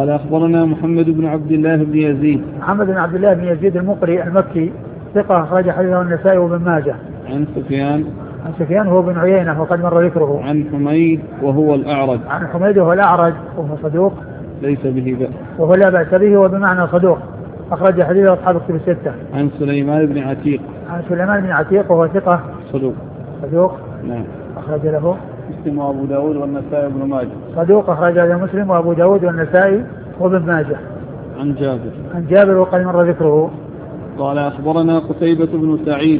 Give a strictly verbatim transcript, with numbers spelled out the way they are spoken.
قال أخبرنا محمد بن عبد الله بن يزيد. محمد بن عبد الله بن يزيد المقري المكي ثقة أخرج حديثه النسائي وابن ماجه. عن سفيان عن سفيان هو بن عيينة وقد مر ذكره. عن حميد وهو الأعرج. عن حميد وهو الأعرج وهو صدوق ليس به بأس. وهو لا بأس به وبمعنى صدوق أخرج حديثه أصحاب الكتب الستة. عن سليمان بن عتيق. عن سليمان بن عتيق وهو ثقة صدوق. صدوق نعم. أخرج له مسلم وأبو داود والنسائي وابن ماجه. صدوق أخرج له مسلم وأبو داود والنسائي وابن ماجه. عن جابر. عن جابر وقد مر ذكره. قال أخبرنا قتيبة بن سعيد.